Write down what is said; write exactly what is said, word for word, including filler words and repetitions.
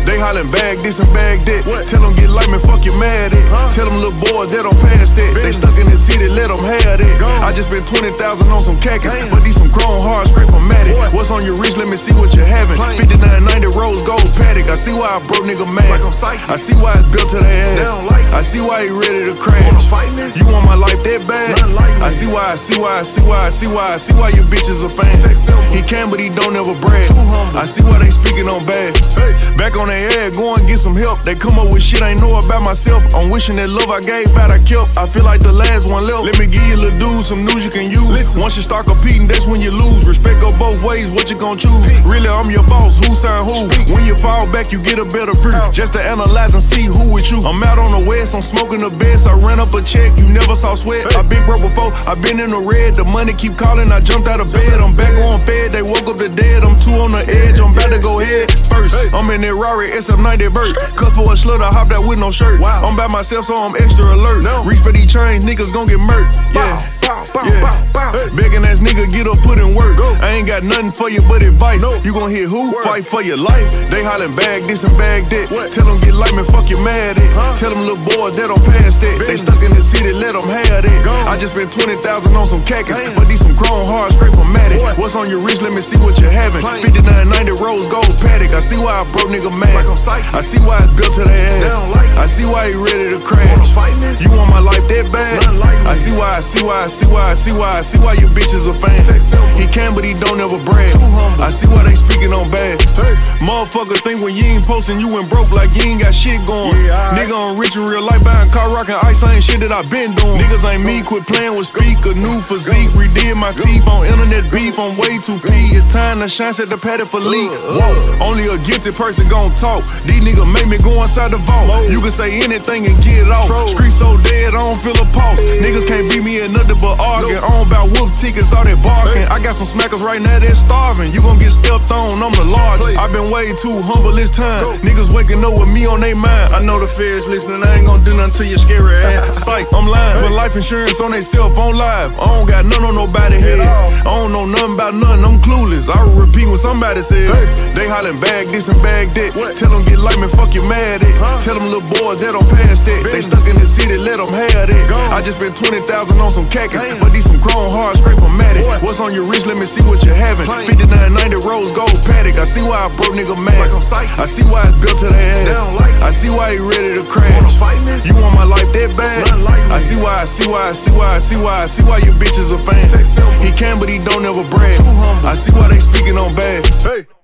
They hollin' bag this and bag that. What? Tell them get like me, fuck you mad at. Huh? Tell them little boys that don't pass that. Been. They stuck in the city, let them have that. Go. I just spent twenty thousand on some khakis, Damn. But these some chrome hard straight from Matic. What? What's on your wrist? Let me see what you're having. fifty-nine ninety rose gold Paddock. I see why a broke nigga mad. Like I see why it's built to the ass. Like I see why he ready to crash. Fight me? You want my life that bad? Like I see why, I see why, I see why, I see why, I see why your bitches are fans. He can, but he don't ever brag. I see why they speaking on bad. Hey. Back on their head, go and get some help. They come up with shit I ain't know about myself. I'm wishing that love I gave out I kept. I feel like the last one left. Let me give you little dude some news you can use. Listen. Once you start competing, that's when you lose. Respect go both ways, what you gon' choose? Pick. Really, I'm your boss, who sign who? Speak. When you fall back, you get a better view. Out. Just to analyze and see who with you. I'm out on the west, I'm smoking the best. I ran up a check, you never saw sweat. Hey. I been broke before, I been in the red. The money keep calling, I jumped out of bed. I'm back on fed, they woke up the dead. I'm two on the edge, I'm about to go head first. Hey. I'm in that Rari S F ninety vert. Cut for a slut, I hopped out with no shirt. Wow. I'm by myself, so I'm extra alert. No. Reach for these chains, niggas gon' get murked. Yeah. Bow, bow, yeah. Bow, bow. Hey. Begging ass nigga, get up, put in work. Go. I ain't got nothing for you but advice. No. You gon' hit who? Word. Fight for your life. They hollin' bag this and bag that. What? Tell them get like me, fuck you mad at. Huh? Tell them little boys that don't pass that. Been. They stuck in the city, let them have that. Go. I just spent twenty thousand on some khakis, Damn. But these some chrome hard straight from Matic. What? What's on your wrist? Let me see what you're having. fifty-nine ninety rose gold Paddock. I see why a broke nigga mad. Like I see why it's built to the ass. Like I see why he ready to crash. Fight me? You want my life that bad? Like I see why, I see why, I see why, I see why, I see why your bitches are fans. He can, but he don't ever brag. I see why they speaking on bad. Hey. Motherfucker think when you ain't posting, you went broke like you ain't got shit going. Yeah, right. Nigga on rich in real life, buying car, rocking ice, I ain't shit that I been doing. Niggas ain't me, quit playing with speak, a new physique. Redid my teeth on internet beef, I'm way too P. It's time to shine, set the pattern for leak. Whoa. Only a gifted person gon' talk. These niggas make me go inside the vault. You can say anything and get it off. Street so dead, I don't feel a pulse. Niggas can't beat me in nothing but arguing. On about wolf tickets, all that barking. I got some smackers right now that's starving. You gon' get stepped on, I'm the largest. I been way too humble this time. Niggas waking up with me on they mind. I know the feds listening, I ain't gon' do nothing to your scary ass. Psych, I'm lying. Put life insurance on they cell phone live. I don't got none on nobody head. I don't know nothing about nothing, I'm clueless. I will repeat what somebody said. They hollin' bag this and bag that. Tell them get like me, fuck you mad at. Tell them little boys that don't pass that. They stuck in the city, let them have that. I just spent twenty thousand on some khakis, but these some chrome hard straight from Matic. What's on your wrist? Let me see what you're having. fifty-nine ninety rose gold Paddock. I see why a broke nigga mad. I see why it's built to the ass. I see why he ready to crash. You want my life that bad? I see why, I see why, I see why, I see why, I see why your bitches are fans. He can, but he don't ever brag. I see why they speaking on bad. Hey.